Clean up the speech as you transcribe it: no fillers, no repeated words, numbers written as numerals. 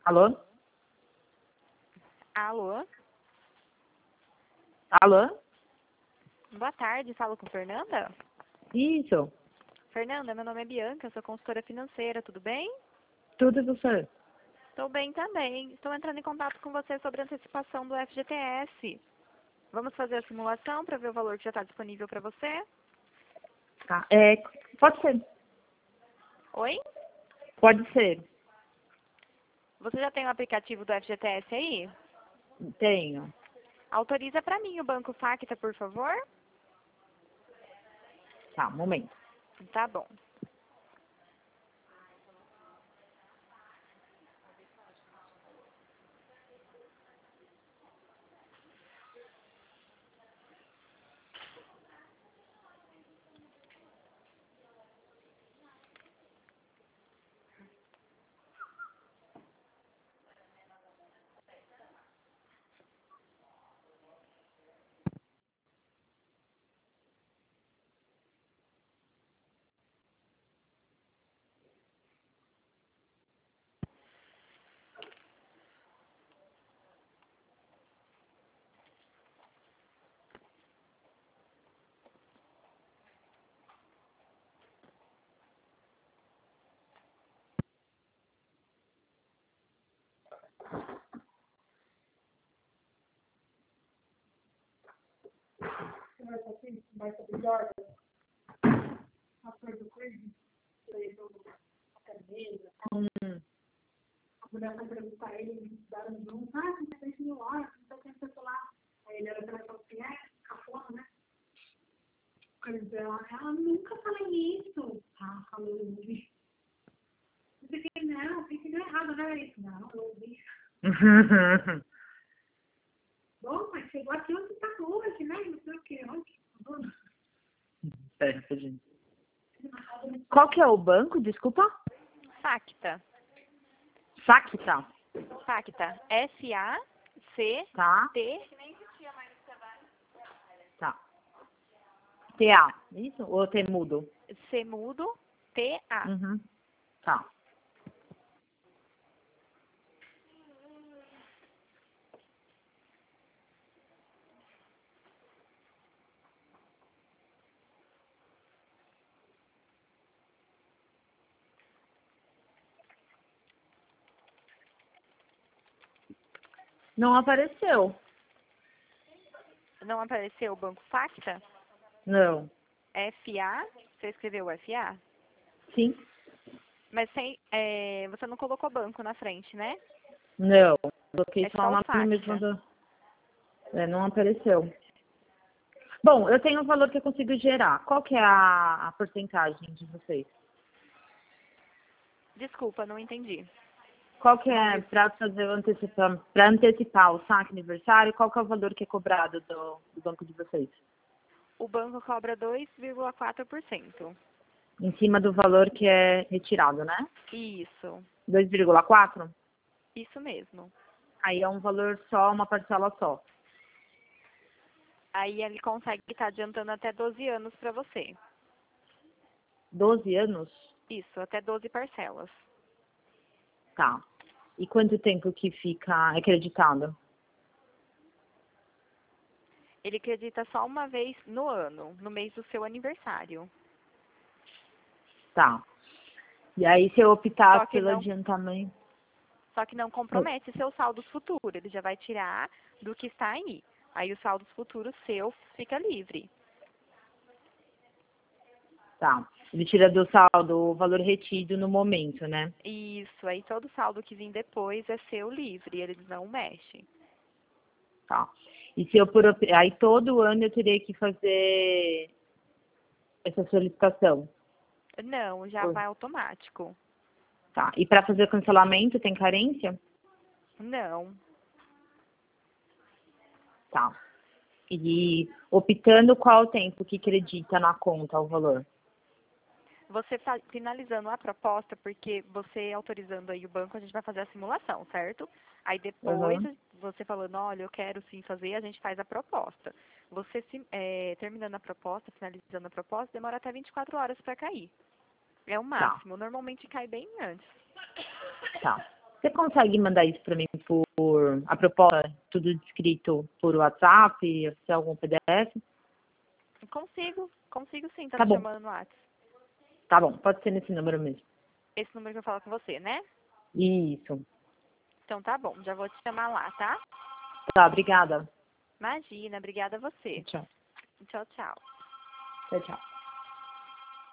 Alô? Alô? Alô? Boa tarde, falo com Fernanda? Isso. Fernanda, meu nome é Bianca, eu sou consultora financeira, tudo bem? Tudo e você? Estou bem também. Estou entrando em contato com você sobre a antecipação do FGTS. Vamos fazer a simulação para ver o valor que já está disponível para você? Tá. Pode ser. Oi? Pode ser. Você já tem o aplicativo do FGTS aí? Tenho. Autoriza para mim o Banco Facta, por favor? Tá, um momento. Tá bom. Hum, Ela nunca fala isso. Ah, falou isso. Não, tem que dar errado, não é isso. Não, eu ouvi. Bom, mas chegou aqui onde está hoje, né? Não sei o que. Pera, rapidinho. Qual que é o banco, desculpa? Facta. Facta. Facta. S-A-C-T. Tá, tá. TA, isso? Ou T mudo? C mudo. T-A. Uhum. Tá. Não apareceu. Não apareceu o Banco Facta? Não. F-A. Você escreveu F-A? Sim? Mas você não colocou banco na frente, né? Não. Coloquei É só só o o nome mesmo Facta. não apareceu. Bom, eu tenho o valor que eu consigo gerar. Qual que é a porcentagem de vocês? Desculpa, não entendi. Qual que é, para fazer para antecipar o saque aniversário, qual que é o valor que é cobrado do banco de vocês? O banco cobra 2,4%. Em cima do valor que é retirado, né? Isso. 2,4? Isso mesmo. Aí é um valor só, uma parcela só. Aí ele consegue estar adiantando até 12 anos para você. 12 anos? Isso, até 12 parcelas. Tá. E quanto tempo que fica acreditado? Ele acredita só uma vez no ano, no mês do seu aniversário. Tá. E aí se eu optar Só que pelo não, adiantamento... só que não compromete seus saldos futuros. Ele já vai tirar do que está aí. Aí os saldos futuros seu fica livre. Tá. Ele tira do saldo o valor retido no momento, né? Isso, aí todo saldo que vir depois é seu livre, eles não mexem. Tá. E se eu aí todo ano eu teria que fazer essa solicitação? Não, já vai automático. Tá. E para fazer o cancelamento tem carência? Não. Tá. E optando qual o tempo que acredita na conta o valor? Você finalizando a proposta, porque você autorizando aí o banco, a gente vai fazer a simulação, certo? Aí depois, Uhum. você falando, olha, eu quero sim fazer, a gente faz a proposta. Você terminando a proposta, finalizando a proposta, demora até 24 horas para cair. É o Tá. máximo. Normalmente cai bem antes. Tá. Você consegue mandar isso para mim por a proposta, tudo descrito por WhatsApp, se é algum PDF? Consigo sim, tá Tá me bom, chamando no WhatsApp. tá bom, pode ser nesse número mesmo. Esse número que eu falo com você, né? Isso. Então tá bom, já vou te chamar lá, tá? Tá, obrigada. Imagina, obrigada a você. Tchau. Tchau, tchau. Tchau, tchau.